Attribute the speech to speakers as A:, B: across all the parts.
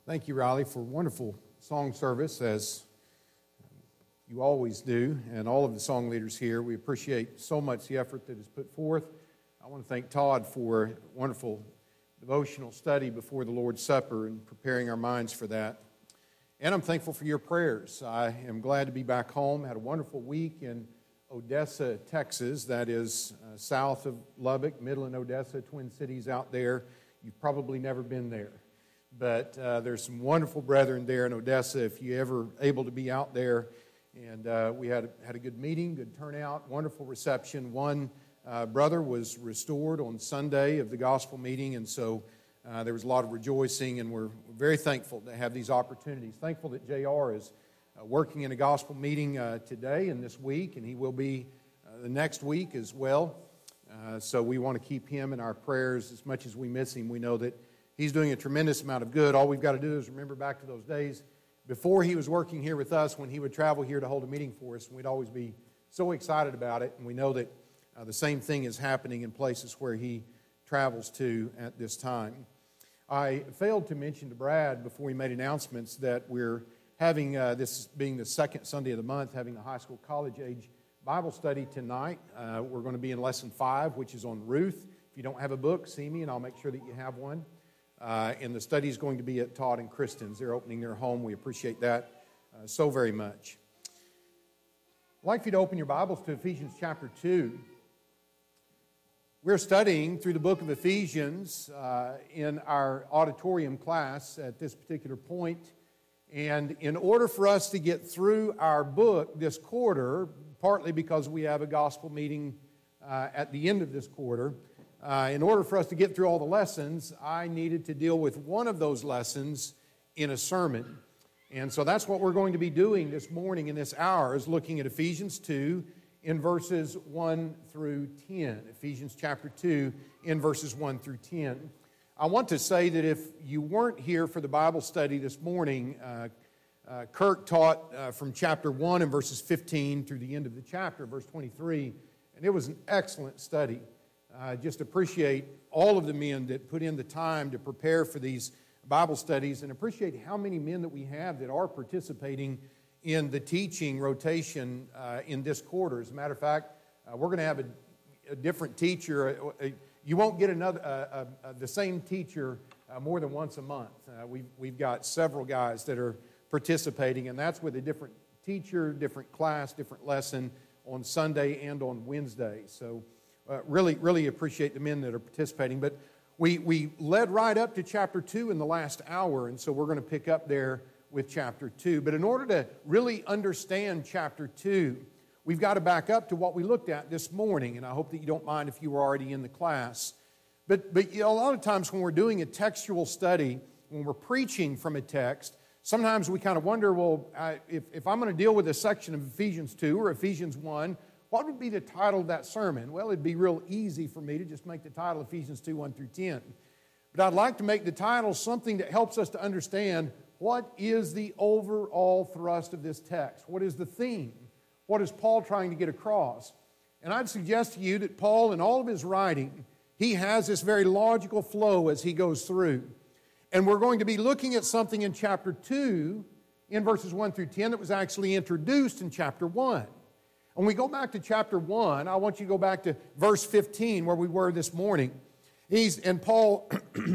A: Thank you, Riley, for a wonderful song service, as you always do, and all of the song leaders here. We appreciate so much the effort that is put forth. I want to thank Todd for a wonderful devotional study before the Lord's Supper and preparing our minds for that. And I'm thankful for your prayers. I am glad to be back home. Had a wonderful week in Odessa, Texas. That is south of Lubbock, Midland, Odessa, Twin Cities out there. You've probably never been there. But there's some wonderful brethren there in Odessa if you're ever able to be out there. And we had a good meeting, good turnout, wonderful reception. One brother was restored on Sunday of the gospel meeting, and so there was a lot of rejoicing, and we're very thankful to have these opportunities. Thankful that JR is working in a gospel meeting today and this week, and he will be the next week as well. So we want to keep him in our prayers as much as we miss him. We know that he's doing a tremendous amount of good. All we've got to do is remember back to those days before he was working here with us, when he would travel here to hold a meeting for us, and we'd always be so excited about it. And we know that the same thing is happening in places where he travels to at this time. I failed to mention to Brad before we made announcements that we're having, this being the second Sunday of the month, having a high school college age Bible study tonight. We're going to be in Lesson 5, which is on Ruth. If you don't have a book, see me and I'll make sure that you have one. And the study is going to be at Todd and Kristen's. They're opening their home. We appreciate that so very much. I'd like for you to open your Bibles to Ephesians chapter 2. We're studying through the book of Ephesians in our auditorium class at this particular point. And in order for us to get through our book this quarter, partly because we have a gospel meeting at the end of this quarter, in order for us to get through all the lessons, I needed to deal with one of those lessons in a sermon. And so that's what we're going to be doing this morning in this hour, is looking at Ephesians 2 in verses 1 through 10. Ephesians chapter 2 in verses 1 through 10. I want to say that if you weren't here for the Bible study this morning, Kirk taught from chapter 1 and verses 15 through the end of the chapter, verse 23, and it was an excellent study. Just appreciate all of the men that put in the time to prepare for these Bible studies, and appreciate how many men that we have that are participating in the teaching rotation in this quarter. As a matter of fact, we're going to have a different teacher. You won't get the same teacher more than once a month. We've got several guys that are participating, and that's with a different teacher, different class, different lesson on Sunday and on Wednesday. So really appreciate the men that are participating. But we led right up to chapter 2 in the last hour, and so we're going to pick up there with chapter 2. But in order to really understand chapter 2, we've got to back up to what we looked at this morning, and I hope that you don't mind if you were already in the class. But you know, a lot of times when we're doing a textual study, when we're preaching from a text, sometimes we kind of wonder, well, if I'm going to deal with a section of Ephesians 2 or Ephesians 1, what would be the title of that sermon? Well, it'd be real easy for me to just make the title Ephesians 2, 1 through 10. But I'd like to make the title something that helps us to understand what is the overall thrust of this text. What is the theme? What is Paul trying to get across? And I'd suggest to you that Paul, in all of his writing, he has this very logical flow as he goes through. And we're going to be looking at something in chapter 2, in verses 1 through 10, that was actually introduced in chapter 1. When we go back to chapter 1, I want you to go back to verse 15 where we were this morning. Paul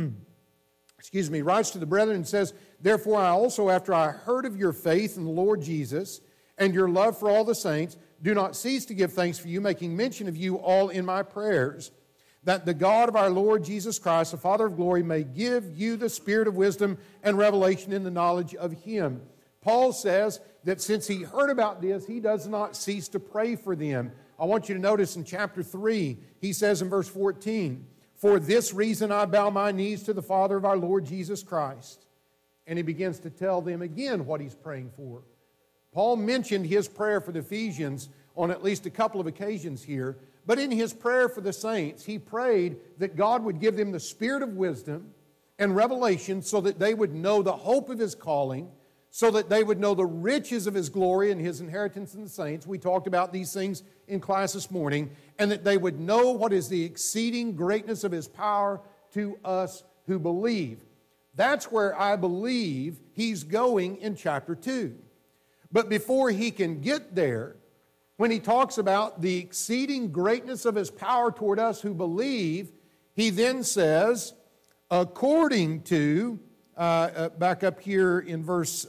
A: writes to the brethren and says, "Therefore I also, after I heard of your faith in the Lord Jesus and your love for all the saints, do not cease to give thanks for you, making mention of you all in my prayers, that the God of our Lord Jesus Christ, the Father of glory, may give you the spirit of wisdom and revelation in the knowledge of him." Paul says that since he heard about this, he does not cease to pray for them. I want you to notice in chapter 3, he says in verse 14, "For this reason I bow my knees to the Father of our Lord Jesus Christ." And he begins to tell them again what he's praying for. Paul mentioned his prayer for the Ephesians on at least a couple of occasions here, but in his prayer for the saints, he prayed that God would give them the spirit of wisdom and revelation so that they would know the hope of his calling, so that they would know the riches of his glory and his inheritance in the saints. We talked about these things in class this morning. And that they would know what is the exceeding greatness of his power to us who believe. That's where I believe he's going in chapter 2. But before he can get there, when he talks about the exceeding greatness of his power toward us who believe, he then says, according to, back up here in verse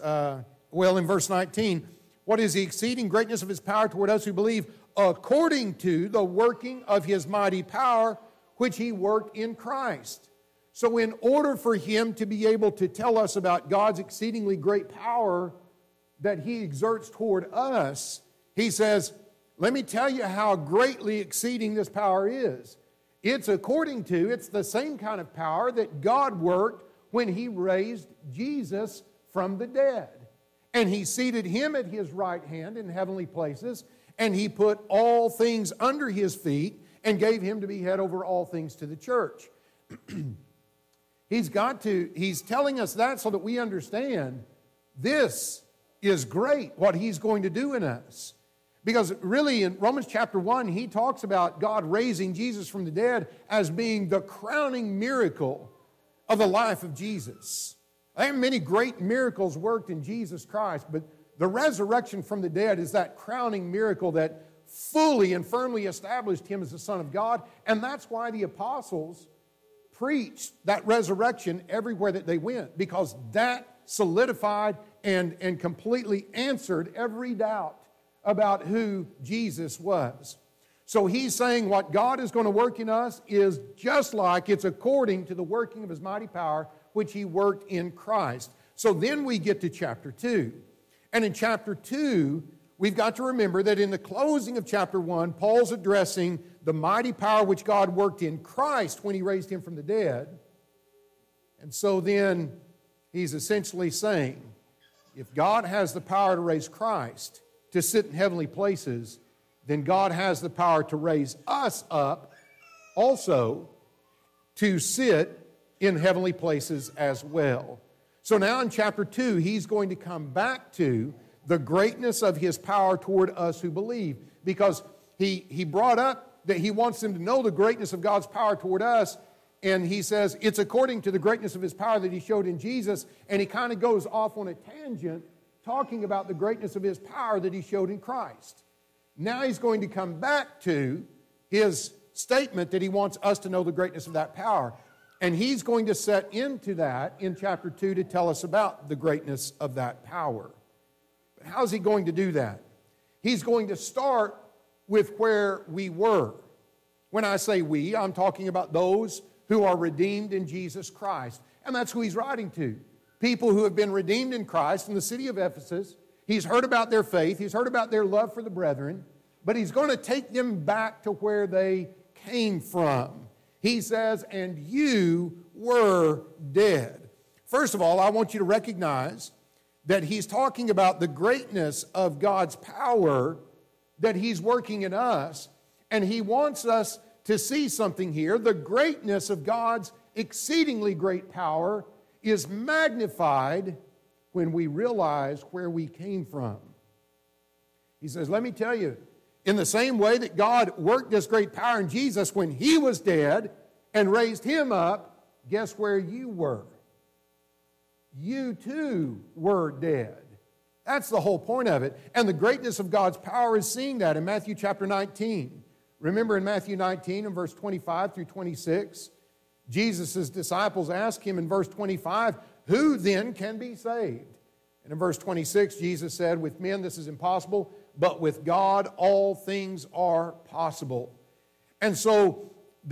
A: 19, what is the exceeding greatness of his power toward us who believe, according to the working of his mighty power, which he worked in Christ. So in order for him to be able to tell us about God's exceedingly great power that he exerts toward us, he says, let me tell you how greatly exceeding this power is. It's the same kind of power that God worked when he raised Jesus from the dead. And he seated him at his right hand in heavenly places, and he put all things under his feet and gave him to be head over all things to the church. He's telling us that so that we understand this is great, what he's going to do in us. Because really in Romans chapter 1, he talks about God raising Jesus from the dead as being the crowning miracle of the life of Jesus. There are many great miracles worked in Jesus Christ, but the resurrection from the dead is that crowning miracle that fully and firmly established him as the Son of God. And that's why the apostles preached that resurrection everywhere that they went, because that solidified and completely answered every doubt about who Jesus was. So he's saying what God is going to work in us is just like it's according to the working of his mighty power, which he worked in Christ. So then we get to chapter 2. And in chapter 2, we've got to remember that in the closing of chapter 1, Paul's addressing the mighty power which God worked in Christ when he raised him from the dead. And so then he's essentially saying, if God has the power to raise Christ to sit in heavenly places, then God has the power to raise us up also to sit in heavenly places as well. So now in chapter 2, he's going to come back to the greatness of his power toward us who believe, because he brought up that he wants them to know the greatness of God's power toward us, and he says it's according to the greatness of his power that he showed in Jesus, and he kind of goes off on a tangent talking about the greatness of his power that he showed in Christ. Now he's going to come back to his statement that he wants us to know the greatness of that power. And he's going to set into that in chapter 2 to tell us about the greatness of that power. But how's he going to do that? He's going to start with where we were. When I say we, I'm talking about those who are redeemed in Jesus Christ. And that's who he's writing to. People who have been redeemed in Christ in the city of Ephesus. He's heard about their faith. He's heard about their love for the brethren. But he's going to take them back to where they came from. He says, and you were dead. First of all, I want you to recognize that he's talking about the greatness of God's power that he's working in us. And he wants us to see something here. The greatness of God's exceedingly great power is magnified when we realize where we came from. He says, let me tell you, in the same way that God worked this great power in Jesus when he was dead and raised him up, guess where you were? You too were dead. That's the whole point of it. And the greatness of God's power is seeing that in Matthew chapter 19. Remember in Matthew 19 and verse 25 through 26, Jesus' disciples ask him in verse 25, who then can be saved? And in verse 26, Jesus said, with men this is impossible, but with God all things are possible. And so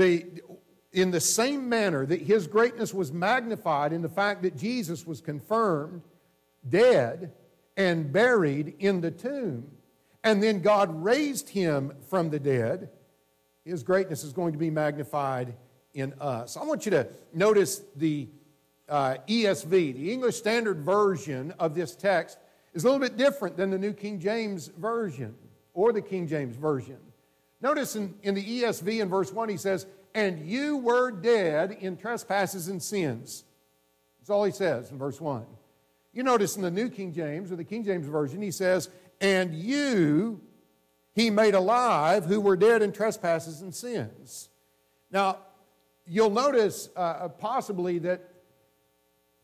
A: in the same manner that his greatness was magnified in the fact that Jesus was confirmed dead and buried in the tomb, and then God raised him from the dead, his greatness is going to be magnified in us. I want you to notice the ESV, the English Standard Version of this text, is a little bit different than the New King James Version or the King James Version. Notice in the ESV in verse 1 he says, and you were dead in trespasses and sins. That's all he says in verse 1. You notice in the New King James or the King James Version he says, and you he made alive who were dead in trespasses and sins. Now, you'll notice possibly that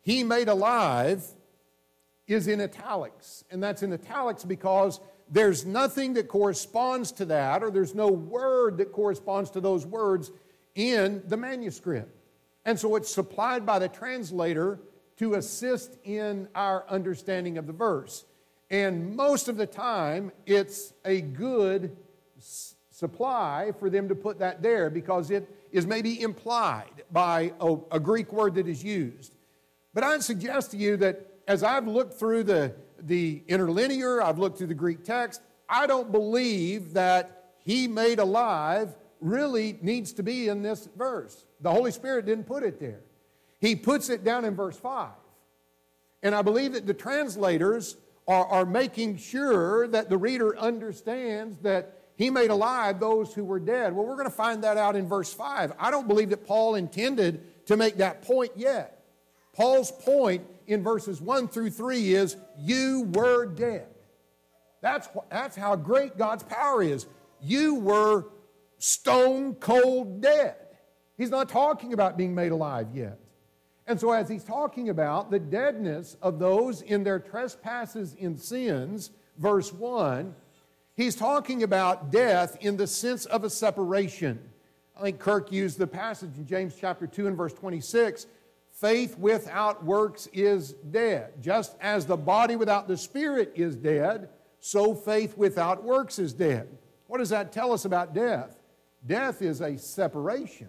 A: he made alive is in italics. And that's in italics because there's nothing that corresponds to that, or there's no word that corresponds to those words in the manuscript. And so it's supplied by the translator to assist in our understanding of the verse. And most of the time, it's a good supply for them to put that there because it is maybe implied by a Greek word that is used. But I'd suggest to you that as I've looked through the interlinear, I've looked through the Greek text, I don't believe that he made alive really needs to be in this verse. The Holy Spirit didn't put it there. He puts it down in verse 5. And I believe that the translators are making sure that the reader understands that he made alive those who were dead. Well, we're going to find that out in verse 5. I don't believe that Paul intended to make that point yet. Paul's point in verses 1 through 3 is, you were dead. That's how great God's power is. You were stone cold dead. He's not talking about being made alive yet. And so as he's talking about the deadness of those in their trespasses and sins, verse 1, he's talking about death in the sense of a separation. I think Kirk used the passage in James chapter 2 and verse 26, faith without works is dead. Just as the body without the spirit is dead, so faith without works is dead. What does that tell us about death? Death is a separation.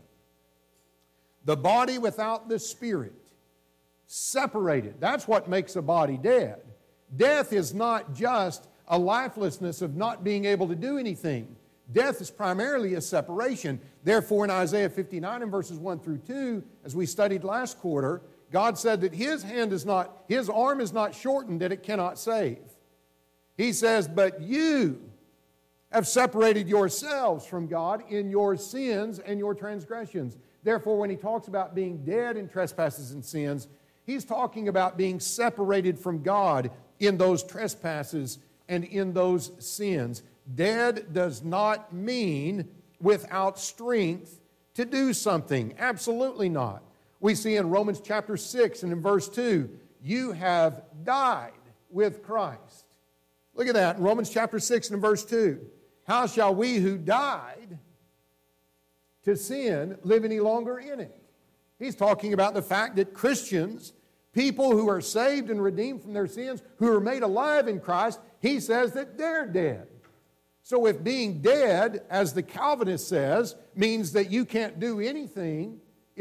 A: The body without the spirit, separated. That's what makes a body dead. Death is not just a lifelessness of not being able to do anything. Death is primarily a separation. Therefore, in Isaiah 59 and verses 1 through 2, as we studied last quarter, God said that his arm is not shortened that it cannot save. He says, but you have separated yourselves from God in your sins and your transgressions. Therefore, when he talks about being dead in trespasses and sins, he's talking about being separated from God in those trespasses and in those sins. Dead does not mean without strength to do something. Absolutely not. We see in Romans chapter 6 and in verse 2, you have died with Christ. Look at that in Romans chapter 6 and in verse 2. How shall we who died to sin live any longer in it? He's talking about the fact that Christians, people who are saved and redeemed from their sins, who are made alive in Christ, he says that they're dead. So if being dead, as the Calvinist says, means that you can't do anything,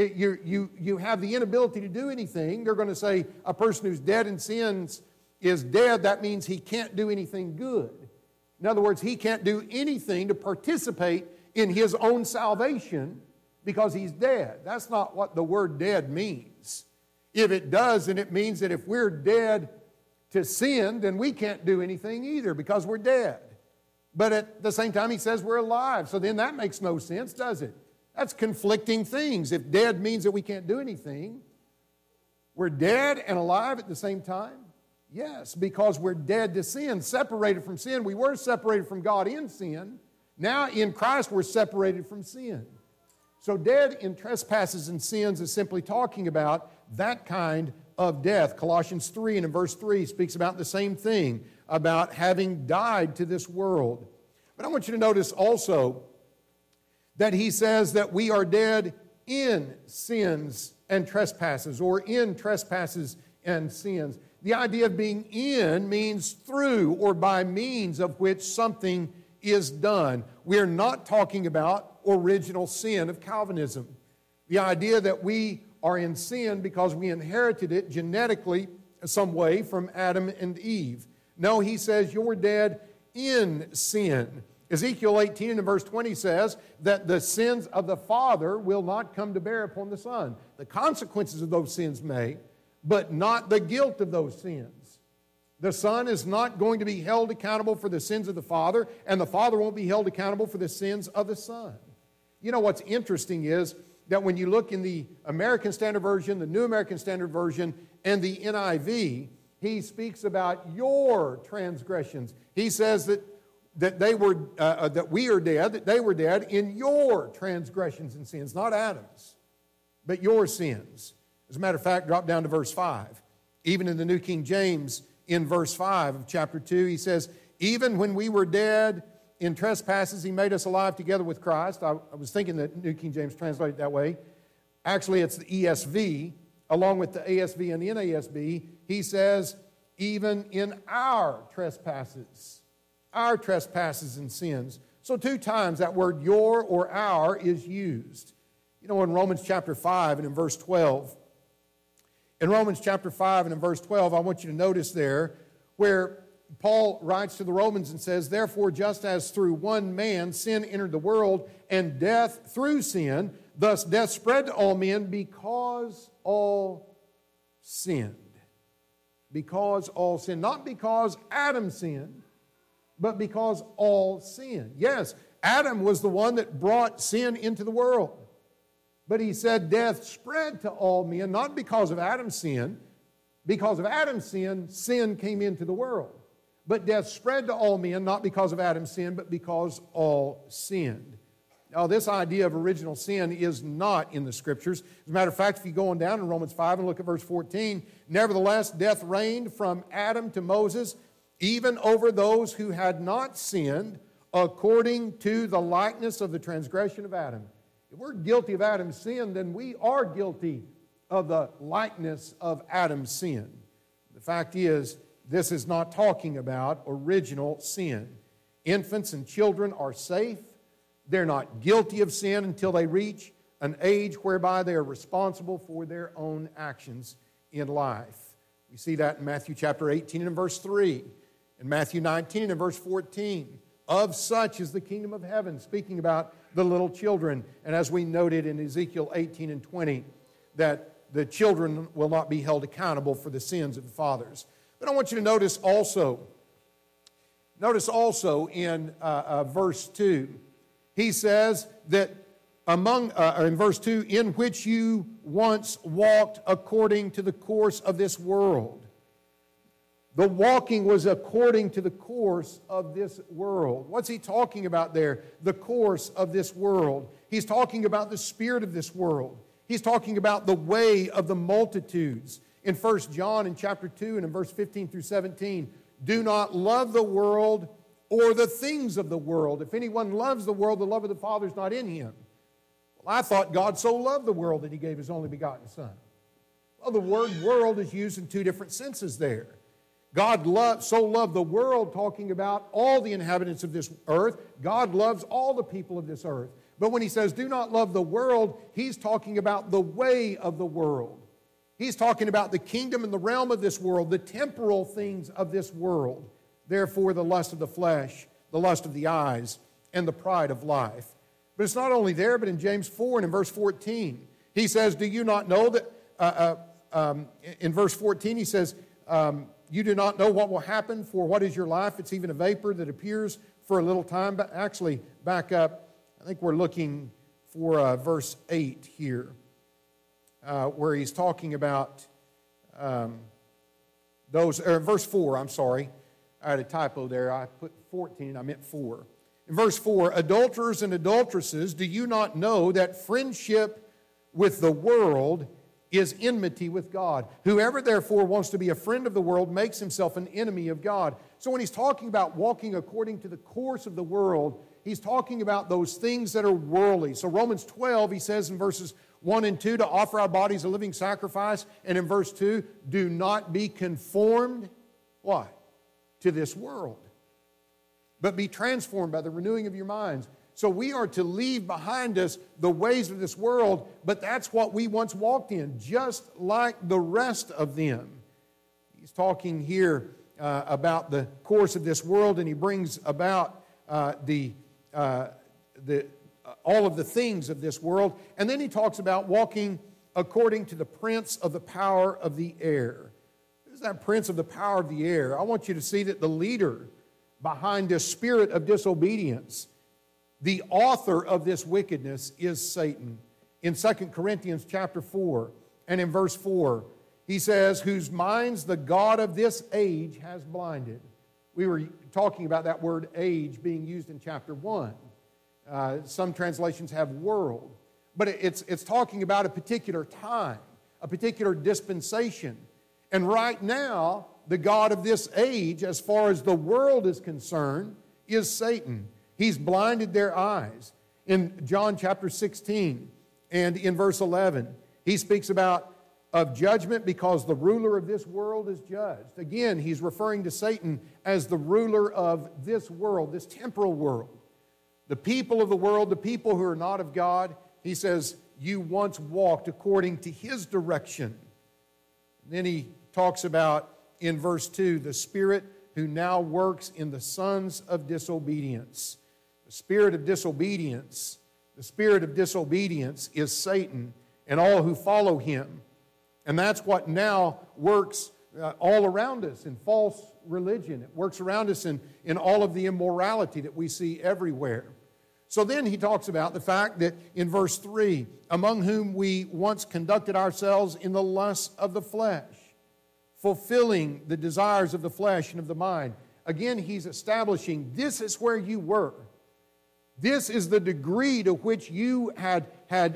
A: you have the inability to do anything, they're going to say a person who's dead in sins is dead. That means he can't do anything good. In other words, he can't do anything to participate in his own salvation because he's dead. That's not what the word dead means. If it does, then it means that if we're dead to sin, then we can't do anything either because we're dead. But at the same time, he says we're alive. So then that makes no sense, does it? That's conflicting things. If dead means that we can't do anything, we're dead and alive at the same time? Yes, because we're dead to sin, separated from sin. We were separated from God in sin. Now in Christ we're separated from sin. So dead in trespasses and sins is simply talking about that kind of death. Colossians 3 and in verse 3 speaks about the same thing, about having died to this world. But I want you to notice also that he says that we are dead in sins and trespasses, or in trespasses and sins. The idea of being in means through or by means of which something is done. We're not talking about original sin of Calvinism. The idea that we are in sin because we inherited it genetically some way from Adam and Eve. No, he says you're dead in sin. Ezekiel 18 and verse 20 says that the sins of the father will not come to bear upon the son. The consequences of those sins may, but not the guilt of those sins. The son is not going to be held accountable for the sins of the father, and the father won't be held accountable for the sins of the son. You know what's interesting is that when you look in the American Standard Version, the New American Standard Version, and the NIV, he speaks about your transgressions. He says that we are dead, that they were dead in your transgressions and sins, not Adam's, but your sins. As a matter of fact, drop down to verse 5. Even in the New King James, in verse 5 of chapter 2, he says, even when we were dead in trespasses, he made us alive together with Christ. I was thinking that New King James translated it that way. Actually, it's the ESV, along with the ASV and the NASB. He says, even in our trespasses and sins. So 2 times that word your or our is used. You know, in Romans chapter 5 and in verse 12, in Romans chapter 5 and in verse 12, I want you to notice there where Paul writes to the Romans and says, therefore, just as through one man sin entered the world, and death through sin, thus death spread to all men because all sinned. Because all sinned. Not because Adam sinned, but because all sinned. Yes, Adam was the one that brought sin into the world. But he said death spread to all men, not because of Adam's sin. Because of Adam's sin, sin came into the world. But death spread to all men, not because of Adam's sin, but because all sinned. Now, this idea of original sin is not in the Scriptures. As a matter of fact, if you go on down in Romans 5 and look at verse 14, nevertheless, death reigned from Adam to Moses, even over those who had not sinned, according to the likeness of the transgression of Adam. If we're guilty of Adam's sin, then we are guilty of the likeness of Adam's sin. The fact is, this is not talking about original sin. Infants and children are safe. They're not guilty of sin until they reach an age whereby they are responsible for their own actions in life. We see that in Matthew chapter 18 and verse 3. In Matthew 19 and verse 14. Of such is the kingdom of heaven, speaking about the little children. And as we noted in Ezekiel 18 and 20, that the children will not be held accountable for the sins of the fathers. But I want you to notice also in verse 2, he says that in verse 2, in which you once walked according to the course of this world. The walking was according to the course of this world. What's he talking about there? The course of this world. He's talking about the spirit of this world. He's talking about the way of the multitudes. In 1 John in chapter 2 and in verse 15 through 17, do not love the world or the things of the world. If anyone loves the world, the love of the Father is not in him. Well, I thought God so loved the world that he gave his only begotten Son. Well, the word world is used in 2 different senses there. God so loved the world, talking about all the inhabitants of this earth. God loves all the people of this earth. But when he says, do not love the world, he's talking about the way of the world. He's talking about the kingdom and the realm of this world, the temporal things of this world. Therefore, the lust of the flesh, the lust of the eyes, and the pride of life. But it's not only there, but in James 4 and in verse 14, he says, do you not know that, in verse 14, he says, you do not know what will happen, for what is your life? It's even a vapor that appears for a little time. But actually, back up, I think we're looking for verse 8 here, where he's talking about verse 4, I'm sorry. I had a typo there. I put 14, I meant 4. In verse 4, adulterers and adulteresses, do you not know that friendship with the world is enmity with God? Whoever therefore wants to be a friend of the world makes himself an enemy of God. So when he's talking about walking according to the course of the world, he's talking about those things that are worldly. So Romans 12, he says in verses 1 and 2, to offer our bodies a living sacrifice. And in verse 2, do not be conformed, why? To this world, but be transformed by the renewing of your minds. So we are to leave behind us the ways of this world, but that's what we once walked in, just like the rest of them. He's talking here about the course of this world, and he brings about all of the things of this world. And then he talks about walking according to the prince of the power of the air. Who's that prince of the power of the air? I want you to see that the leader behind this spirit of disobedience, the author of this wickedness, is Satan. In 2 Corinthians chapter 4 and in verse 4, he says, whose minds the God of this age has blinded. We were talking about that word age being used in chapter 1. Some translations have world. But it's talking about a particular time. a particular dispensation. And right now, the god of this age, as far as the world is concerned, is Satan. He's blinded their eyes. In John chapter 16 and in verse 11, he speaks about of judgment because the ruler of this world is judged. Again, he's referring to Satan as the ruler of this world, this temporal world. The people of the world, the people who are not of God, he says, you once walked according to his direction. And then he talks about, in verse 2, the spirit who now works in the sons of disobedience. The spirit of disobedience is Satan and all who follow him. And that's what now works all around us in false religion. It works around us in all of the immorality that we see everywhere. So then he talks about the fact that in verse 3, among whom we once conducted ourselves in the lusts of the flesh, fulfilling the desires of the flesh and of the mind. Again, he's establishing this is where you were. This is the degree to which you had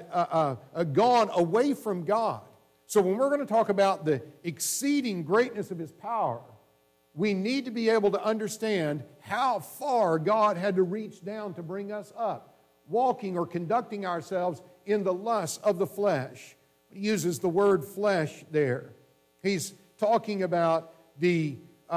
A: gone away from God. So when we're going to talk about the exceeding greatness of his power, we need to be able to understand how far God had to reach down to bring us up, walking or conducting ourselves in the lusts of the flesh. He uses the word flesh there. He's talking about the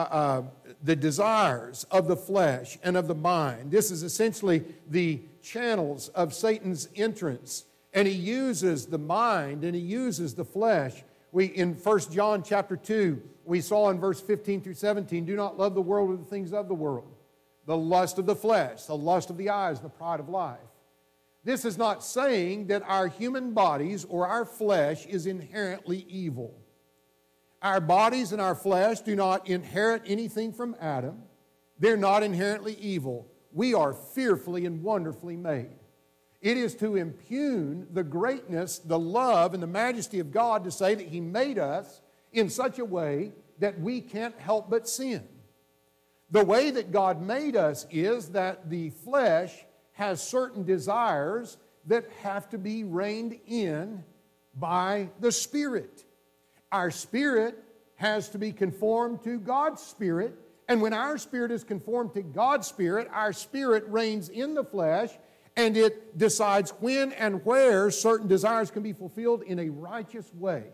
A: desires of the flesh and of the mind. This is essentially the channels of Satan's entrance. And he uses the mind and he uses the flesh. In 1 John chapter 2, we saw in verse 15 through 17, do not love the world or the things of the world, the lust of the flesh, the lust of the eyes, the pride of life. This is not saying that our human bodies or our flesh is inherently evil. Our bodies and our flesh do not inherit anything from Adam. They're not inherently evil. We are fearfully and wonderfully made. It is to impugn the greatness, the love, and the majesty of God to say that he made us in such a way that we can't help but sin. The way that God made us is that the flesh has certain desires that have to be reined in by the Spirit. Our spirit has to be conformed to God's Spirit, and when our spirit is conformed to God's Spirit, our spirit reigns in the flesh, and it decides when and where certain desires can be fulfilled in a righteous way.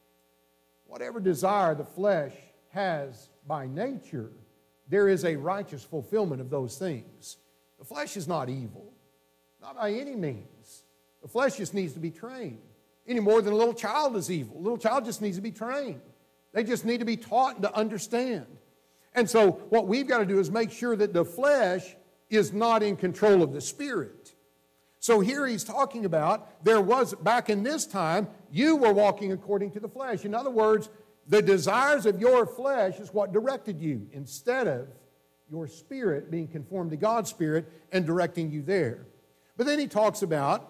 A: Whatever desire the flesh has by nature, there is a righteous fulfillment of those things. The flesh is not evil, not by any means. The flesh just needs to be trained. Any more than a little child is evil. A little child just needs to be trained. They just need to be taught and to understand. And so what we've got to do is make sure that the flesh is not in control of the Spirit. So here he's talking about there was, back in this time, you were walking according to the flesh. In other words, the desires of your flesh is what directed you, instead of your spirit being conformed to God's Spirit and directing you there. But then he talks about,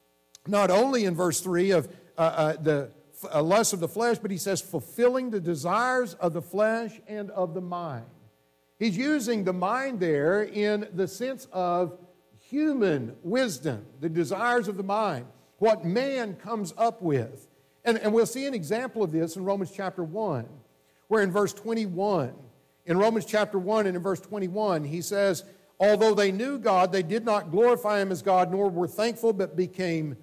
A: not only in verse 3 of the lust of the flesh, but he says fulfilling the desires of the flesh and of the mind. He's using the mind there in the sense of human wisdom, the desires of the mind, what man comes up with. And we'll see an example of this in Romans chapter 1, where in verse 21, in Romans chapter 1 and in verse 21, he says, although they knew God, they did not glorify him as God, nor were thankful, but became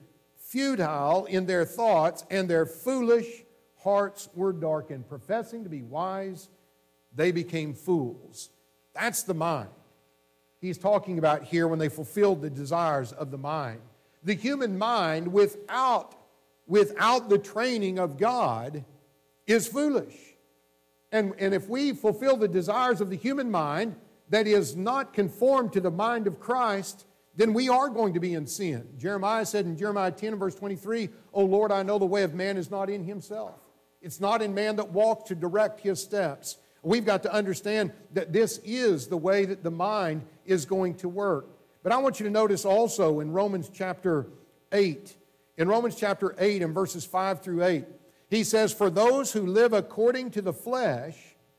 A: futile in their thoughts, and their foolish hearts were darkened. Professing to be wise, they became fools. That's the mind he's talking about here when they fulfilled the desires of the mind. The human mind, without the training of God, is foolish. And if we fulfill the desires of the human mind that is not conformed to the mind of Christ, then we are going to be in sin. Jeremiah said in Jeremiah 10 and verse 23, O Lord, I know the way of man is not in himself. It's not in man that walks to direct his steps. We've got to understand that this is the way that the mind is going to work. But I want you to notice also in Romans chapter 8, in Romans chapter 8 and verses 5 through 8, he says, for those who live according to the flesh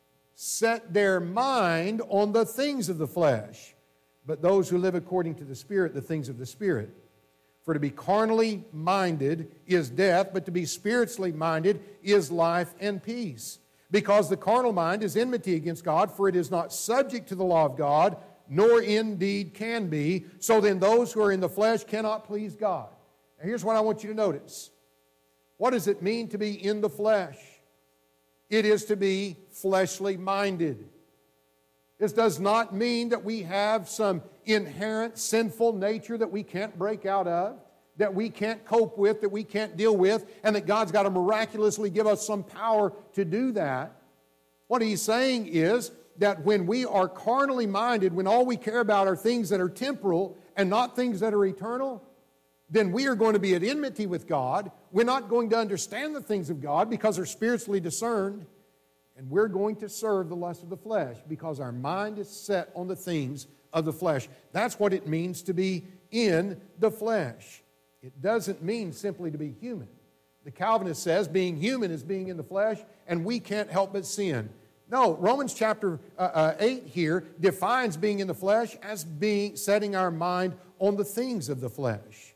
A: set their mind on the things of the flesh, but those who live according to the Spirit, the things of the Spirit. For to be carnally minded is death, but to be spiritually minded is life and peace. Because the carnal mind is enmity against God, for it is not subject to the law of God, nor indeed can be. So then those who are in the flesh cannot please God. Now here's what I want you to notice. What does it mean to be in the flesh? It is to be fleshly minded. This does not mean that we have some inherent sinful nature that we can't break out of, that we can't cope with, that we can't deal with, and that God's got to miraculously give us some power to do that. What he's saying is that when we are carnally minded, when all we care about are things that are temporal and not things that are eternal, then we are going to be at enmity with God. We're not going to understand the things of God because they're spiritually discerned. And we're going to serve the lust of the flesh because our mind is set on the things of the flesh. That's what it means to be in the flesh. It doesn't mean simply to be human. The Calvinist says being human is being in the flesh, and we can't help but sin. No, Romans chapter 8 here defines being in the flesh as being setting our mind on the things of the flesh.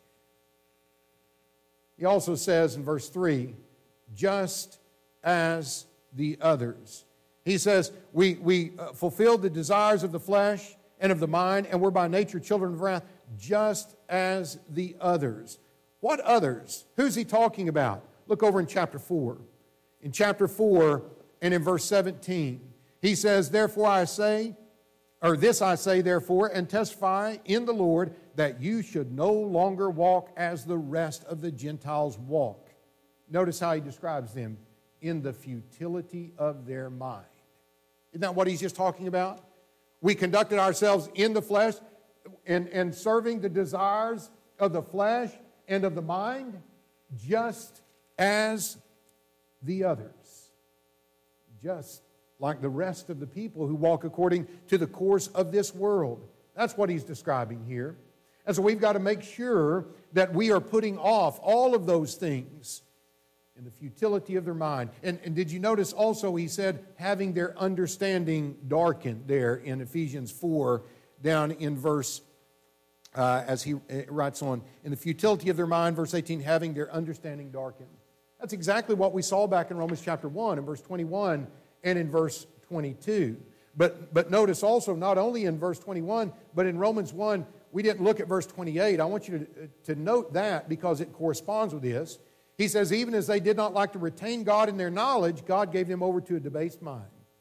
A: He also says in verse 3, just as the others. He says, we fulfill the desires of the flesh and of the mind, and we're by nature children of wrath, just as the others. What others? Who's he talking about? Look over in chapter 4. In chapter 4 and in verse 17, he says, therefore I say, therefore, and testify in the Lord that you should no longer walk as the rest of the Gentiles walk. Notice how he describes them. In the futility of their mind. Isn't that what he's just talking about? We conducted ourselves in the flesh and serving the desires of the flesh and of the mind, just as the others. Just like the rest of the people who walk according to the course of this world. That's what he's describing here. And so we've got to make sure that we are putting off all of those things in the futility of their mind. And did you notice also he said, having their understanding darkened there in Ephesians 4, down in verse, as he writes on, in the futility of their mind, verse 18, having their understanding darkened. That's exactly what we saw back in Romans chapter 1, in verse 21 and in verse 22. But notice also, not only in verse 21, but in Romans 1, we didn't look at verse 28. I want you to note that because it corresponds with this. He says, even as they did not like to retain God in their knowledge, God gave them over to a debased mind.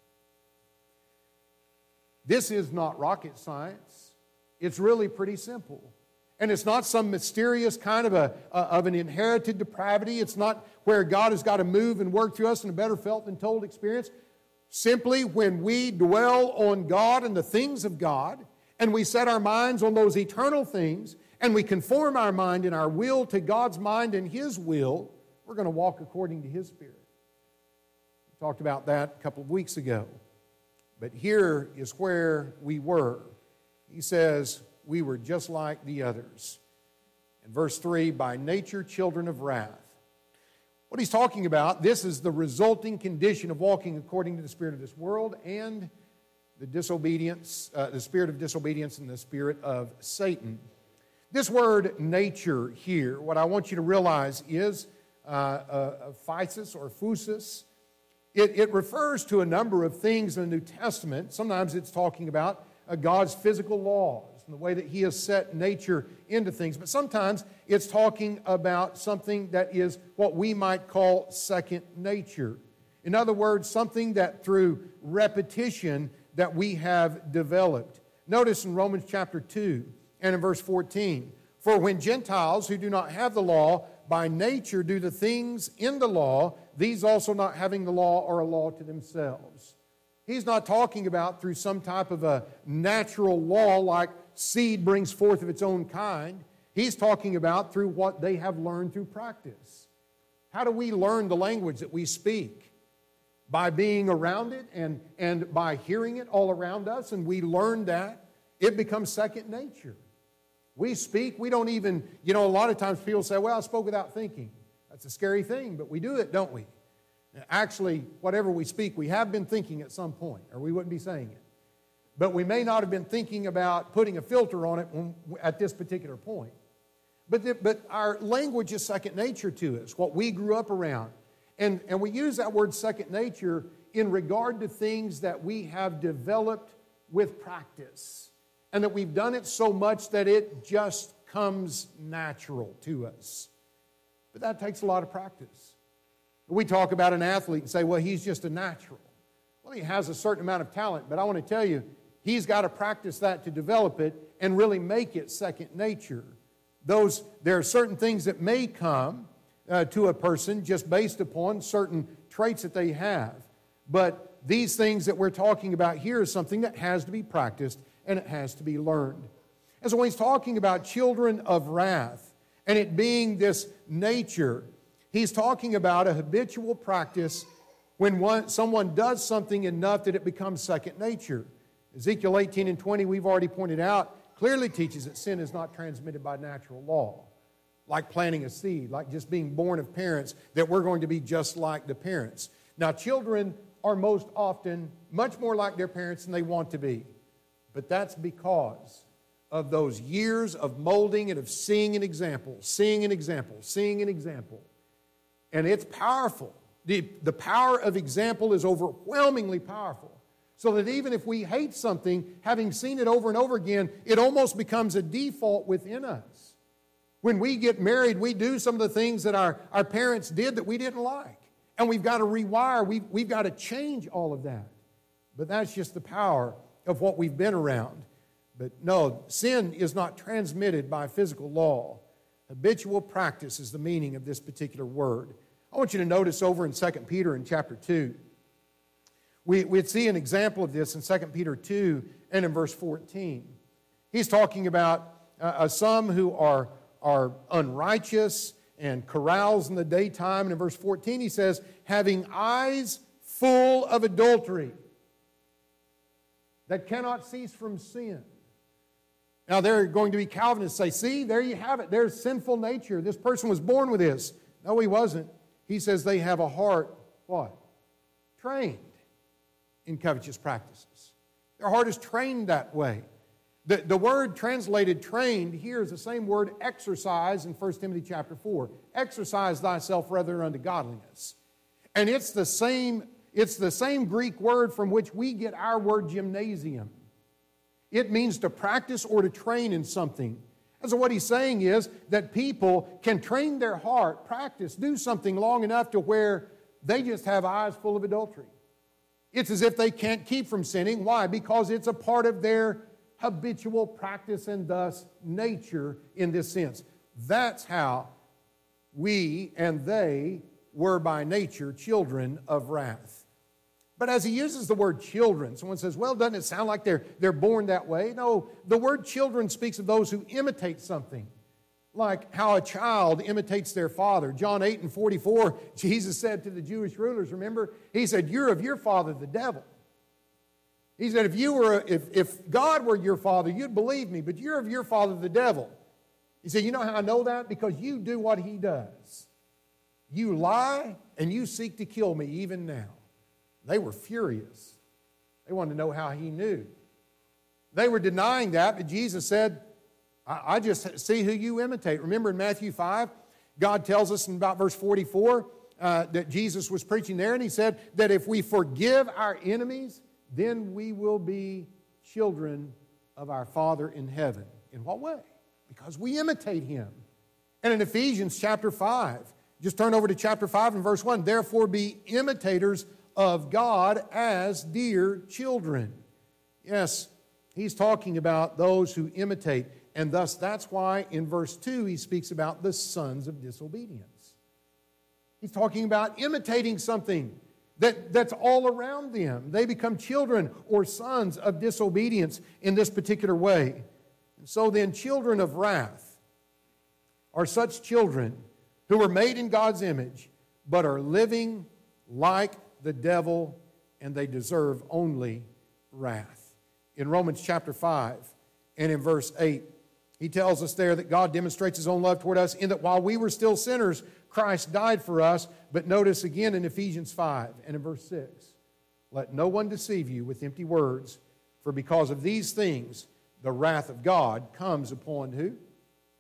A: This is not rocket science. It's really pretty simple. And it's not some mysterious kind of an inherited depravity. It's not where God has got to move and work through us in a better felt than told experience. Simply when we dwell on God and the things of God, and we set our minds on those eternal things, and we conform our mind and our will to God's mind and His will, we're going to walk according to His Spirit. We talked about that a couple of weeks ago. But here is where we were. He says, we were just like the others. In verse 3, by nature children of wrath. What he's talking about, this is the resulting condition of walking according to the spirit of this world and the disobedience, the spirit of disobedience and the spirit of Satan. This word nature here, what I want you to realize is physis or phusis. It refers to a number of things in the New Testament. Sometimes it's talking about God's physical laws and the way that He has set nature into things. But sometimes it's talking about something that is what we might call second nature. In other words, something that through repetition that we have developed. Notice in Romans chapter 2 and in verse 14, for when Gentiles who do not have the law by nature do the things in the law, these also not having the law are a law to themselves. He's not talking about through some type of a natural law like seed brings forth of its own kind. He's talking about through what they have learned through practice. How do we learn the language that we speak? By being around it and by hearing it all around us, and we learn that, it becomes second nature. We speak, we don't even, a lot of times people say, well, I spoke without thinking. That's a scary thing, but we do it, don't we? Actually, whatever we speak, we have been thinking at some point, or we wouldn't be saying it. But we may not have been thinking about putting a filter on it at this particular point. But our language is second nature to us, what we grew up around. And we use that word second nature in regard to things that we have developed with practice. And that we've done it so much that it just comes natural to us. But that takes a lot of practice. We talk about an athlete and say, well, he's just a natural. Well, he has a certain amount of talent, but I want to tell you, he's got to practice that to develop it and really make it second nature. There are certain things that may come to a person just based upon certain traits that they have. But these things that we're talking about here is something that has to be practiced and it has to be learned. And so when he's talking about children of wrath and it being this nature, he's talking about a habitual practice when someone does something enough that it becomes second nature. Ezekiel 18 and 20, we've already pointed out, clearly teaches that sin is not transmitted by natural law, like planting a seed, like just being born of parents, that we're going to be just like the parents. Now, children are most often much more like their parents than they want to be. But that's because of those years of molding and of seeing an example, seeing an example, seeing an example. And it's powerful. The power of example is overwhelmingly powerful. So that even if we hate something, having seen it over and over again, it almost becomes a default within us. When we get married, we do some of the things that our parents did that we didn't like. And we've got to rewire, we've got to change all of that. But that's just the power of what we've been around. But no, sin is not transmitted by physical law. Habitual practice is the meaning of this particular word. I want you to notice over in 2 Peter in chapter 2. We'd see an example of this in 2 Peter 2 and in verse 14. He's talking about some who are unrighteous and carouse in the daytime. And in verse 14 he says, having eyes full of adultery that cannot cease from sin. Now there are going to be Calvinists say, see, there you have it. There's sinful nature. This person was born with this. No, he wasn't. He says they have a heart, what? Trained in covetous practices. Their heart is trained that way. The word translated trained here is the same word exercise in 1 Timothy chapter 4. Exercise thyself rather unto godliness. And it's the same Greek word from which we get our word gymnasium. It means to practice or to train in something. And so what he's saying is that people can train their heart, practice, do something long enough to where they just have eyes full of adultery. It's as if they can't keep from sinning. Why? Because it's a part of their habitual practice and thus nature in this sense. That's how we and they were by nature children of wrath. But as he uses the word children, someone says, well, doesn't it sound like they're born that way? No, the word children speaks of those who imitate something, like how a child imitates their father. John 8 and 44, Jesus said to the Jewish rulers, remember? He said, you're of your father, the devil. He said, if God were your father, you'd believe me, but you're of your father, the devil. He said, you know how I know that? Because you do what he does. You lie and you seek to kill me even now. They were furious. They wanted to know how he knew. They were denying that, but Jesus said, I just see who you imitate. Remember in Matthew 5, God tells us in about verse 44 that Jesus was preaching there, and he said that if we forgive our enemies, then we will be children of our Father in heaven. In what way? Because we imitate him. And in Ephesians chapter 5, just turn over to chapter 5 and verse 1, therefore be imitators of God as dear children. Yes, he's talking about those who imitate. And thus that's why in verse 2 he speaks about the sons of disobedience. He's talking about imitating something that's all around them. They become children or sons of disobedience in this particular way. And so then children of wrath are such children who are made in God's image but are living like the devil, and they deserve only wrath. In Romans chapter 5 and in verse 8, he tells us there that God demonstrates his own love toward us in that while we were still sinners, Christ died for us. But notice again in Ephesians 5 and in verse 6, let no one deceive you with empty words, for because of these things the wrath of God comes upon who?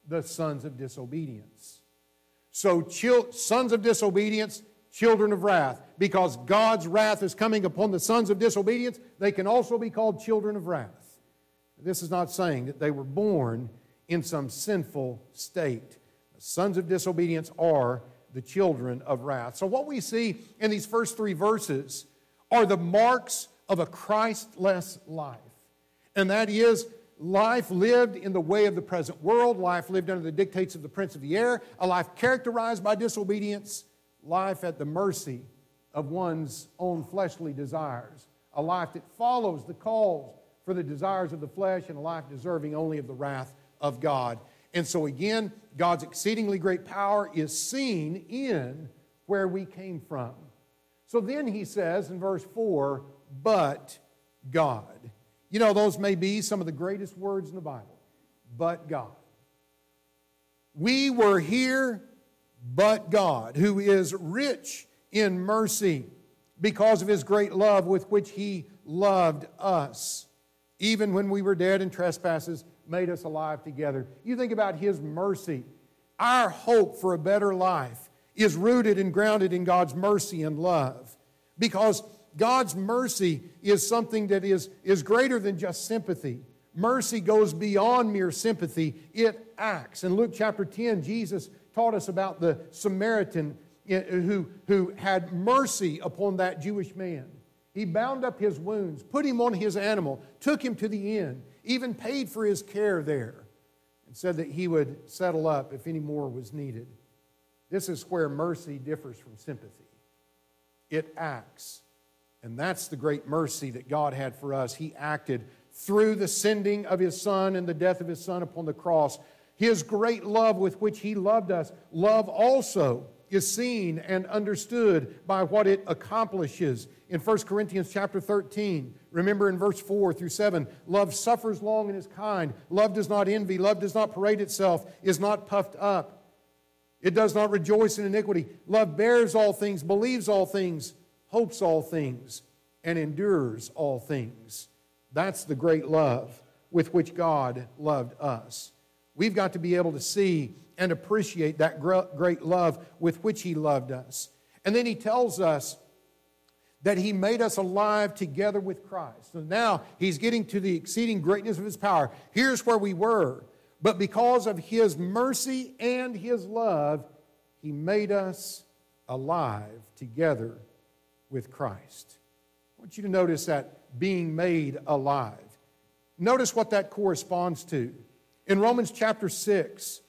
A: the sons of disobedience. So sons of disobedience, children of wrath. Because God's wrath is coming upon the sons of disobedience, they can also be called children of wrath. This is not saying that they were born in some sinful state. The sons of disobedience are the children of wrath. So what we see in these first 3 verses are the marks of a Christless life. And that is life lived in the way of the present world, life lived under the dictates of the prince of the air, a life characterized by disobedience, life at the mercy of one's own fleshly desires, a life that follows the calls for the desires of the flesh, and a life deserving only of the wrath of God. And so again, God's exceedingly great power is seen in where we came from. So then he says in verse 4, but God. You know, those may be some of the greatest words in the Bible. But God. We were here, but God, who is rich in mercy because of His great love with which He loved us, even when we were dead in trespasses, made us alive together. You think about His mercy. Our hope for a better life is rooted and grounded in God's mercy and love, because God's mercy is something that is greater than just sympathy. Mercy goes beyond mere sympathy. It acts. In Luke chapter 10, Jesus taught us about the Samaritan who had mercy upon that Jewish man. He bound up his wounds, put him on his animal, took him to the inn, even paid for his care there, and said that he would settle up if any more was needed. This is where mercy differs from sympathy. It acts. And that's the great mercy that God had for us. He acted through the sending of His Son and the death of His Son upon the cross. His great love with which He loved us. Love also is seen and understood by what it accomplishes. In 1 Corinthians chapter 13, remember in verse 4 through 7, love suffers long and is kind. Love does not envy. Love does not parade itself, is not puffed up. It does not rejoice in iniquity. Love bears all things, believes all things, hopes all things, and endures all things. That's the great love with which God loved us. We've got to be able to see and appreciate that great love with which He loved us. And then He tells us that He made us alive together with Christ. So now He's getting to the exceeding greatness of His power. Here's where we were. But because of His mercy and His love, He made us alive together with Christ. I want you to notice that being made alive. Notice what that corresponds to. In Romans chapter 6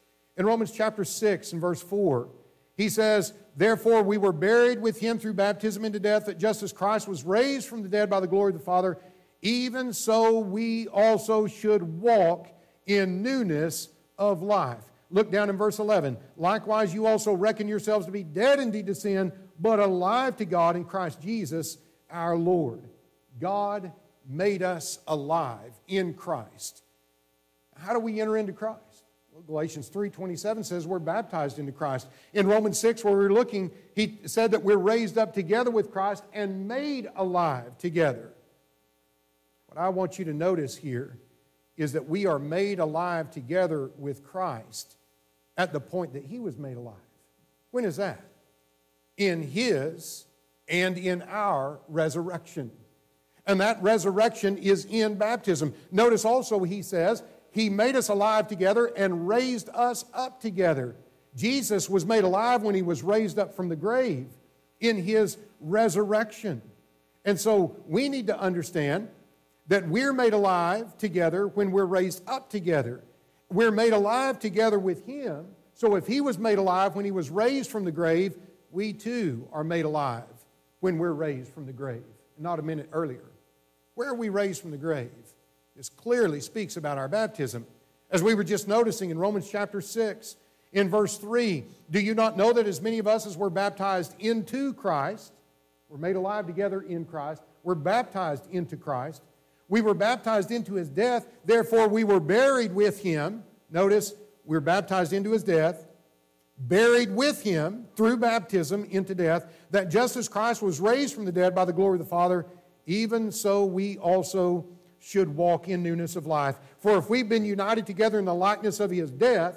A: in verse 4, he says, therefore we were buried with Him through baptism into death, that just as Christ was raised from the dead by the glory of the Father, even so we also should walk in newness of life. Look down in verse 11. Likewise, you also reckon yourselves to be dead indeed to sin, but alive to God in Christ Jesus our Lord. God made us alive in Christ. How do we enter into Christ? Well, Galatians 3:27 says we're baptized into Christ. In Romans 6, where we're looking, he said that we're raised up together with Christ and made alive together. What I want you to notice here is that we are made alive together with Christ at the point that He was made alive. When is that? In His and in our resurrection. And that resurrection is in baptism. Notice also He says, He made us alive together and raised us up together. Jesus was made alive when He was raised up from the grave in His resurrection. And so we need to understand that we're made alive together when we're raised up together. We're made alive together with Him. So if He was made alive when He was raised from the grave, we too are made alive when we're raised from the grave. Not a minute earlier. Where are we raised from the grave? This clearly speaks about our baptism. As we were just noticing in Romans chapter 6, in verse 3, do you not know that as many of us as were baptized into Christ, we're made alive together in Christ, we're baptized into Christ, we were baptized into His death, therefore we were buried with Him. Notice, we're baptized into His death, buried with Him through baptism into death, that just as Christ was raised from the dead by the glory of the Father, even so we also should walk in newness of life. For if we've been united together in the likeness of His death,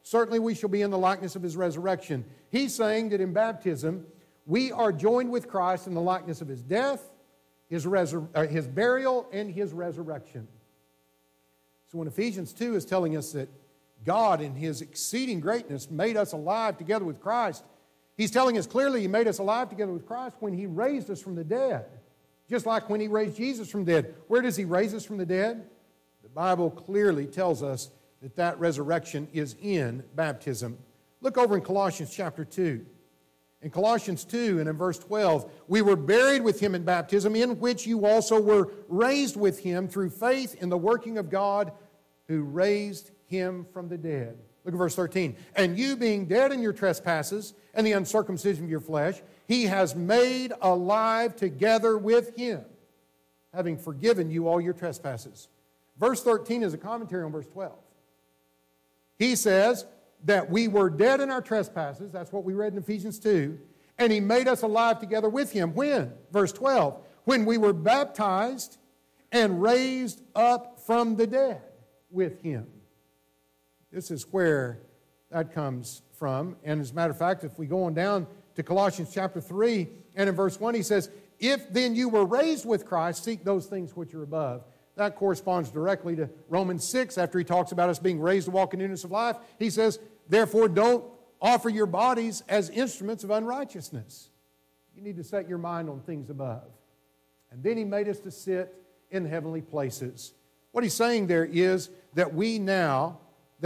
A: certainly we shall be in the likeness of his resurrection. He's saying that in baptism, we are joined with Christ in the likeness of his death, his burial, and his resurrection. So when Ephesians 2 is telling us that God in his exceeding greatness made us alive together with Christ, he's telling us clearly he made us alive together with Christ when he raised us from the dead. Just like when he raised Jesus from the dead. Where does he raise us from the dead? The Bible clearly tells us that that resurrection is in baptism. Look over in Colossians chapter 2. In Colossians 2 and in verse 12, we were buried with him in baptism, in which you also were raised with him through faith in the working of God who raised him from the dead. Look at verse 13. And you being dead in your trespasses and the uncircumcision of your flesh, he has made alive together with him, having forgiven you all your trespasses. Verse 13 is a commentary on verse 12. He says that we were dead in our trespasses, that's what we read in Ephesians 2, and he made us alive together with him. When? Verse 12. When we were baptized and raised up from the dead with him. This is where that comes from. And as a matter of fact, if we go on down to Colossians chapter 3, and in verse 1 he says, if then you were raised with Christ, seek those things which are above. That corresponds directly to Romans 6 after he talks about us being raised to walk in newness of life. He says, therefore don't offer your bodies as instruments of unrighteousness. You need to set your mind on things above. And then he made us to sit in heavenly places. What he's saying there is that we now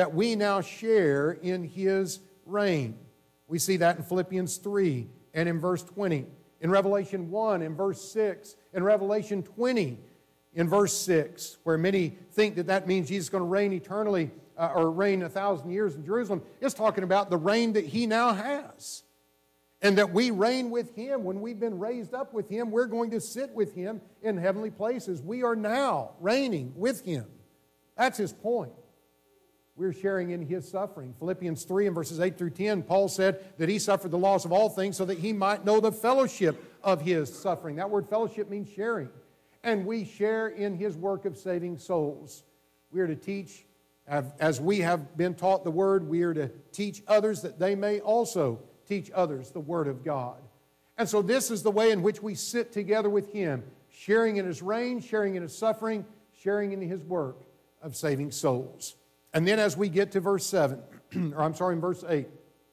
A: share in his reign. We see that in Philippians 3 and in verse 20. In Revelation 1 and verse 6. In Revelation 20 in verse 6, where many think that that means Jesus is going to reign eternally or reign 1,000 years in Jerusalem. It's talking about the reign that he now has. And that we reign with him. When we've been raised up with him, we're going to sit with him in heavenly places. We are now reigning with him. That's his point. We're sharing in his suffering. Philippians 3 and verses 8 through 10, Paul said that he suffered the loss of all things so that he might know the fellowship of his suffering. That word fellowship means sharing. And we share in his work of saving souls. We are to teach, as we have been taught the word, we are to teach others that they may also teach others the word of God. And so this is the way in which we sit together with him, sharing in his reign, sharing in his suffering, sharing in his work of saving souls. And then as we get to verse 7, in verse 8,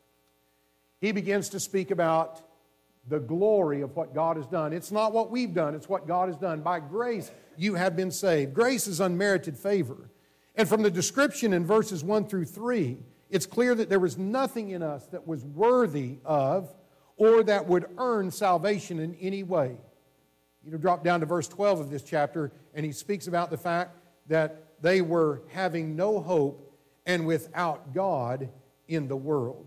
A: he begins to speak about the glory of what God has done. It's not what we've done, it's what God has done. By grace you have been saved. Grace is unmerited favor. And from the description in verses 1 through 3, it's clear that there was nothing in us that was worthy of or that would earn salvation in any way. You drop down to verse 12 of this chapter, and he speaks about the fact that they were having no hope and without God in the world.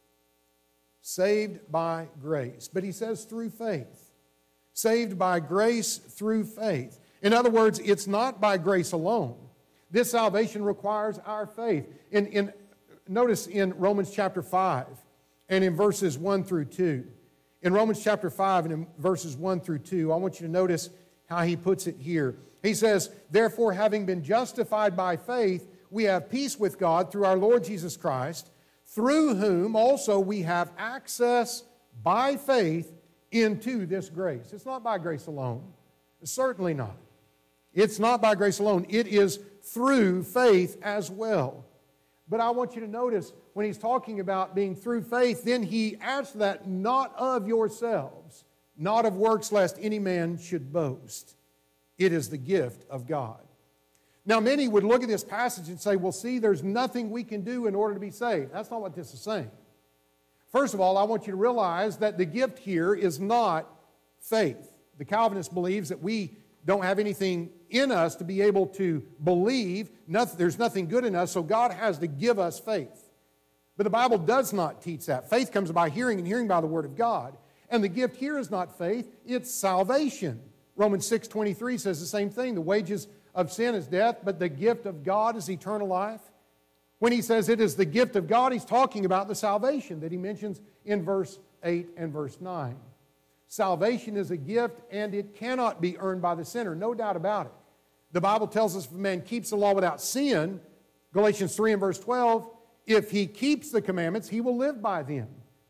A: Saved by grace. But he says through faith. Saved by grace through faith. In other words, it's not by grace alone. This salvation requires our faith. Notice in Romans chapter 5 and in verses 1 through 2. In Romans chapter 5 and in verses 1 through 2, I want you to notice how he puts it here. He says, therefore, having been justified by faith, we have peace with God through our Lord Jesus Christ, through whom also we have access by faith into this grace. It's not by grace alone. Certainly not. It's not by grace alone. It is through faith as well. But I want you to notice when he's talking about being through faith, then he adds to that, not of yourselves, not of works, lest any man should boast. It is the gift of God. Now, many would look at this passage and say, well, see, there's nothing we can do in order to be saved. That's not what this is saying. First of all, I want you to realize that the gift here is not faith. The Calvinist believes that we don't have anything in us to be able to believe. There's nothing good in us, so God has to give us faith. But the Bible does not teach that. Faith comes by hearing, and hearing by the Word of God. And the gift here is not faith, it's salvation. Romans 6:23 says the same thing. The wages of sin is death, but the gift of God is eternal life. When he says it is the gift of God, he's talking about the salvation that he mentions in verse 8 and verse 9. Salvation is a gift, and it cannot be earned by the sinner, no doubt about it. The Bible tells us if a man keeps the law without sin, Galatians 3 and verse 12, if he keeps the commandments, he will live by them.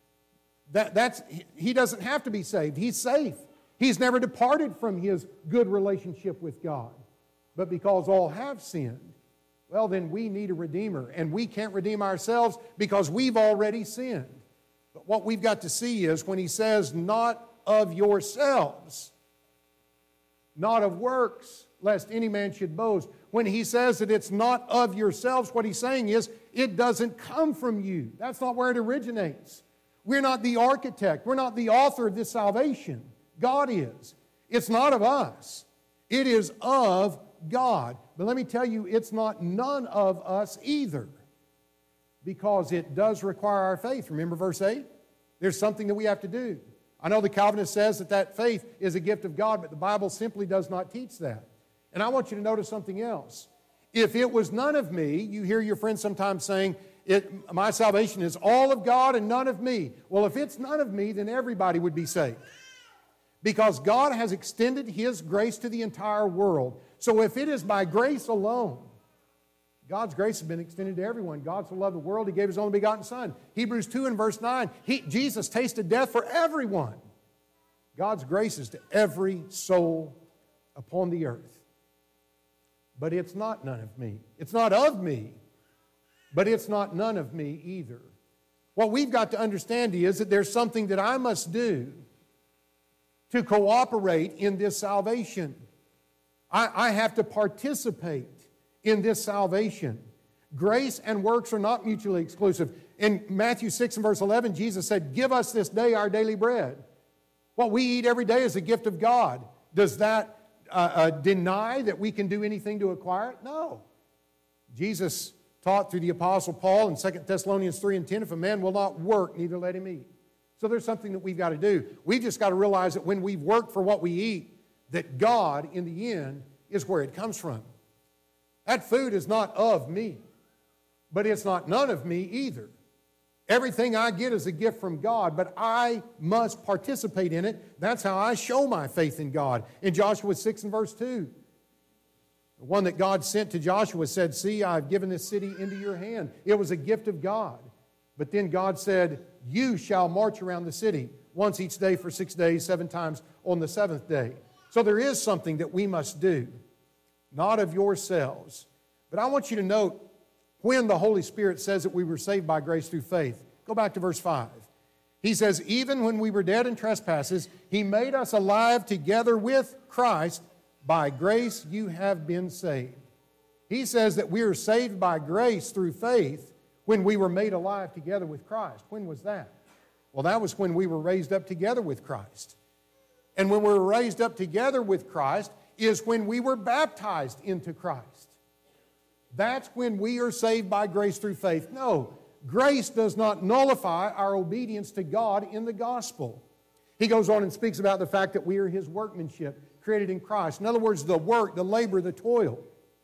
A: He doesn't have to be saved. He's safe. He's never departed from his good relationship with God. But because all have sinned, well, then we need a Redeemer. And we can't redeem ourselves because we've already sinned. But what we've got to see is when he says, not of yourselves, not of works, lest any man should boast. When he says that it's not of yourselves, what he's saying is it doesn't come from you. That's not where it originates. We're not the architect. We're not the author of this salvation. God is. It's not of us. It is of God. But let me tell you, it's not none of us either, because it does require our faith. Remember verse 8? There's something that we have to do. I know the Calvinist says that faith is a gift of God, but the Bible simply does not teach that. And I want you to notice something else. If it was none of me, you hear your friends sometimes saying, my salvation is all of God and none of me. Well, if it's none of me, then everybody would be saved. Because God has extended His grace to the entire world. So if it is by grace alone, God's grace has been extended to everyone. God so loved the world, He gave His only begotten Son. Hebrews 2 and verse 9, Jesus tasted death for everyone. God's grace is to every soul upon the earth. But it's not none of me. It's not of me, but it's not none of me either. What we've got to understand is that there's something that I must do to cooperate in this salvation. I have to participate in this salvation. Grace and works are not mutually exclusive. In Matthew 6 and verse 11, Jesus said, "Give us this day our daily bread." What we eat every day is a gift of God. Does that deny that we can do anything to acquire it? No. Jesus taught through the Apostle Paul in 2 Thessalonians 3 and 10, if a man will not work, neither let him eat. So there's something that we've got to do. We've just got to realize that when we've worked for what we eat, that God, in the end, is where it comes from. That food is not of me, but it's not none of me either. Everything I get is a gift from God, but I must participate in it. That's how I show my faith in God. In Joshua 6 and verse 2, the one that God sent to Joshua said, "See, I've given this city into your hand." It was a gift of God. But then God said, "You shall march around the city once each day for 6 days, 7 times on the 7th day." So there is something that we must do, not of yourselves. But I want you to note when the Holy Spirit says that we were saved by grace through faith. Go back to verse 5. He says, "Even when we were dead in trespasses, He made us alive together with Christ. By grace you have been saved." He says that we are saved by grace through faith when we were made alive together with Christ. When was that? Well, that was when we were raised up together with Christ. And when we were raised up together with Christ is when we were baptized into Christ. That's when we are saved by grace through faith. No, grace does not nullify our obedience to God in the gospel. He goes on and speaks about the fact that we are His workmanship, created in Christ. In other words, the work, the labor, the toil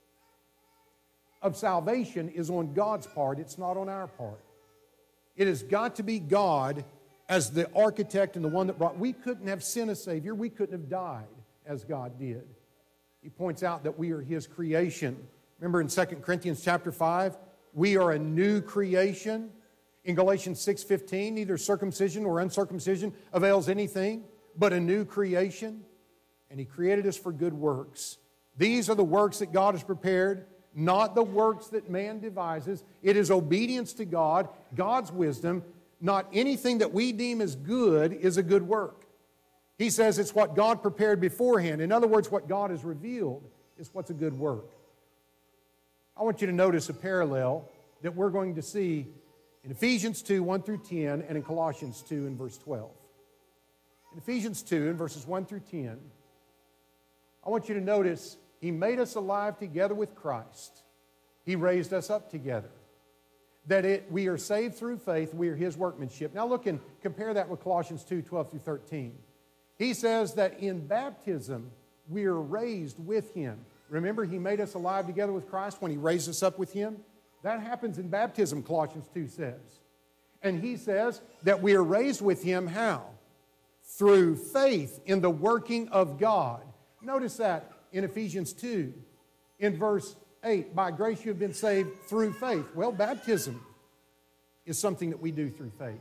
A: of salvation is on God's part. It's not on our part. It has got to be God as the architect and the one that brought. We couldn't have sent a Savior. We couldn't have died as God did. He points out that we are His creation. Remember in 2 Corinthians chapter 5, we are a new creation. In Galatians 6:15, neither circumcision or uncircumcision avails anything, but a new creation. And He created us for good works. These are the works that God has prepared, not the works that man devises. It is obedience to God, God's wisdom. Not anything that we deem as good is a good work. He says it's what God prepared beforehand. In other words, what God has revealed is what's a good work. I want you to notice a parallel that we're going to see in Ephesians 2, 1 through 10, and in Colossians 2 and verse 12. In Ephesians 2 and verses 1 through 10, I want you to notice He made us alive together with Christ. He raised us up together. We are saved through faith. We are His workmanship. Now look and compare that with Colossians 2, 12 through 13. He says that in baptism we are raised with Him. Remember, He made us alive together with Christ when He raised us up with Him? That happens in baptism, Colossians 2 says. And he says that we are raised with Him how? Through faith in the working of God. Notice that in Ephesians 2, in verse 8, by grace you have been saved through faith. Well, baptism is something that we do through faith.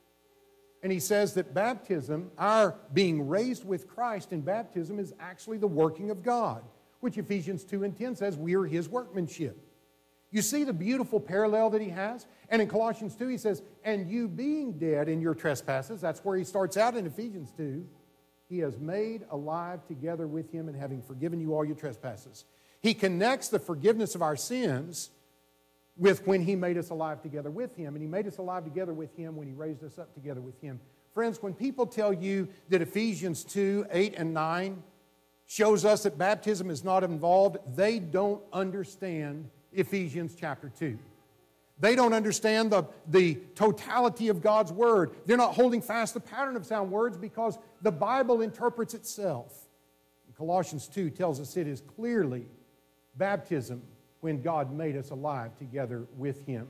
A: And he says that baptism, our being raised with Christ in baptism, is actually the working of God, which Ephesians 2:10 says we are His workmanship. You see the beautiful parallel that he has? And in Colossians 2 he says, and you being dead in your trespasses, that's where he starts out in Ephesians 2, he has made alive together with him and having forgiven you all your trespasses. He connects the forgiveness of our sins with when he made us alive together with him. And he made us alive together with him when he raised us up together with him. Friends, when people tell you that Ephesians 2, 8 and 9 shows us that baptism is not involved, they don't understand Ephesians chapter 2. They don't understand the totality of God's Word. They're not holding fast the pattern of sound words because the Bible interprets itself. And Colossians 2 tells us it is clearly baptism when God made us alive together with Him.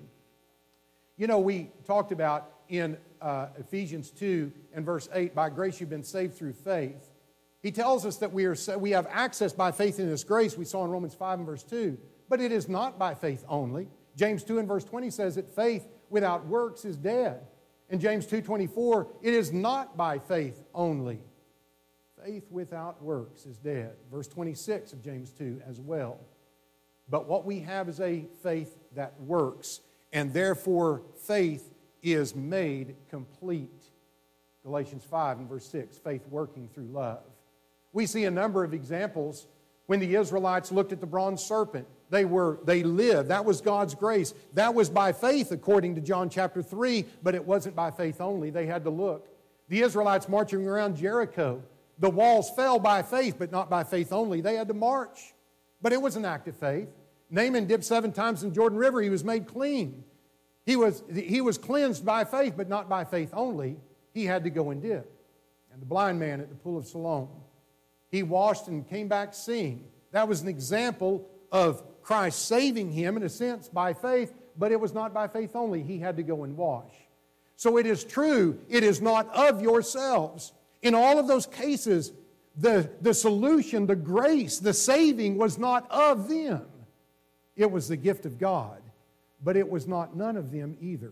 A: You know, we talked about in Ephesians 2 and verse 8, by grace you've been saved through faith. He tells us that we have access by faith in this grace, we saw in Romans 5 and verse 2. But it is not by faith only. James 2 and verse 20 says that faith without works is dead. In James 2:24, it is not by faith only. Faith without works is dead. Verse 26 of James 2 as well. But what we have is a faith that works, and therefore faith is made complete. Galatians 5 and verse 6, faith working through love. We see a number of examples when the Israelites looked at the bronze serpent. They lived. That was God's grace. That was by faith, according to John chapter 3, but it wasn't by faith only. They had to look. The Israelites marching around Jericho, the walls fell by faith, but not by faith only. They had to march, but it was an act of faith. Naaman dipped 7 times in the Jordan River. He was made clean. He was cleansed by faith, but not by faith only. He had to go and dip. And the blind man at the pool of Siloam, he washed and came back seeing. That was an example of Christ saving him, in a sense, by faith, but it was not by faith only. He had to go and wash. So it is true, it is not of yourselves. In all of those cases, the solution, the grace, the saving was not of them. It was the gift of God, but it was not none of them either.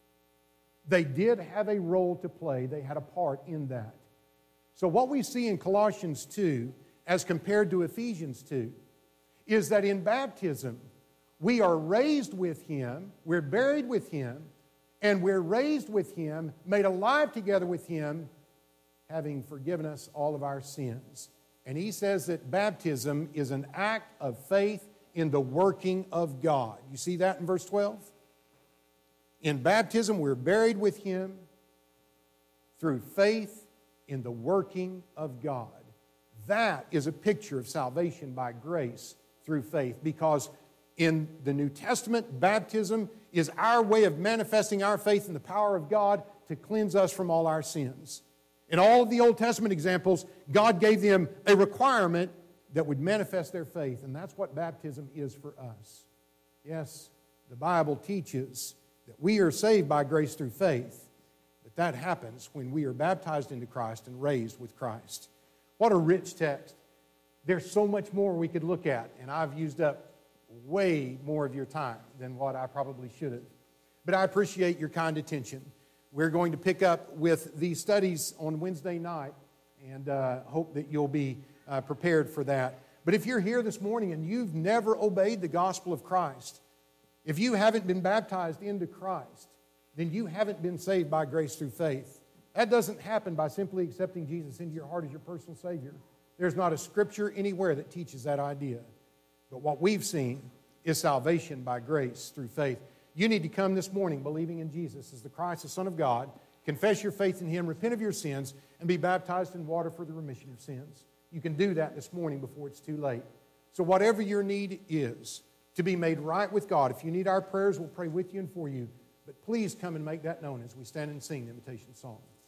A: They did have a role to play. They had a part in that. So what we see in Colossians 2 as compared to Ephesians 2 is that in baptism we are raised with Him, we're buried with Him, and we're raised with Him, made alive together with Him, having forgiven us all of our sins. And he says that baptism is an act of faith in the working of God. You see that in verse 12? In baptism we're buried with Him through faith in the working of God. That is a picture of salvation by grace through faith, because in the New Testament, baptism is our way of manifesting our faith in the power of God to cleanse us from all our sins. In all of the Old Testament examples, God gave them a requirement that would manifest their faith, and that's what baptism is for us. Yes, the Bible teaches that we are saved by grace through faith, but that happens when we are baptized into Christ and raised with Christ. What a rich text. There's so much more we could look at, and I've used up way more of your time than what I probably should have. But I appreciate your kind attention. We're going to pick up with these studies on Wednesday night, and hope that you'll be prepared for that. But if you're here this morning and you've never obeyed the gospel of Christ, if you haven't been baptized into Christ, then you haven't been saved by grace through faith. That doesn't happen by simply accepting Jesus into your heart as your personal Savior. There's not a scripture anywhere that teaches that idea. But what we've seen is salvation by grace through faith. You need to come this morning believing in Jesus as the Christ, the Son of God, confess your faith in Him, repent of your sins, and be baptized in water for the remission of sins. You can do that this morning before it's too late. So whatever your need is to be made right with God, if you need our prayers, we'll pray with you and for you. But please come and make that known as we stand and sing the invitation song.